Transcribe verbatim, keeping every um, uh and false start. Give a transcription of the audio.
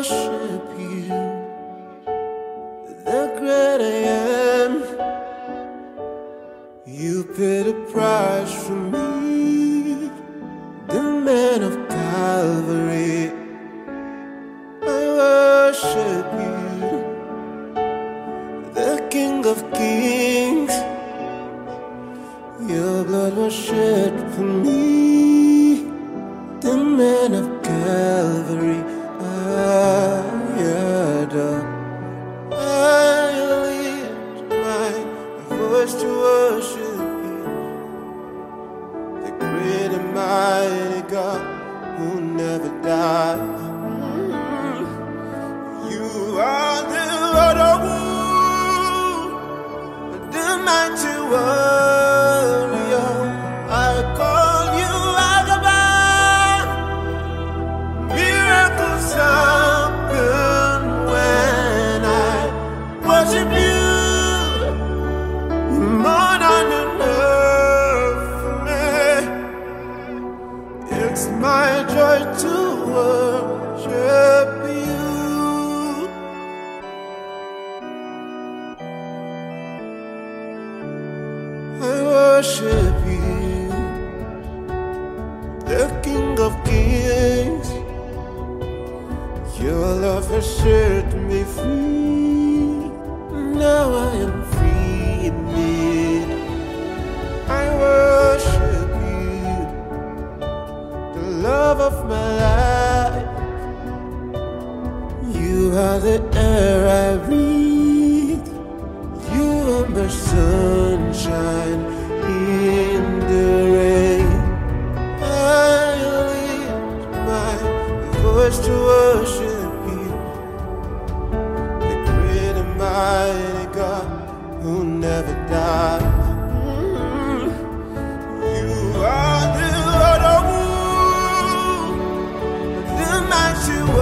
worship you, the great I am. You paid a price for me, the man of Calvary. I worship you, the King of Kings. Your blood was shed for me, the man of Calvary. I adore. I lift my voice to worship you, the great and mighty God who never dies. You are the Lord of war, the mighty warrior. I call you Agaban. Miracles happen when I worship you. You're more than enough for me. It's my joy to worship you. I worship you, the King of Kings. Your love has set me free. Now I am free indeed. I worship you, the love of my life. You are the air I breathe. You are my sunshine in the rain. I lift my voice to worship you, the great and mighty God who never dies. You are the Lord of war, the mighty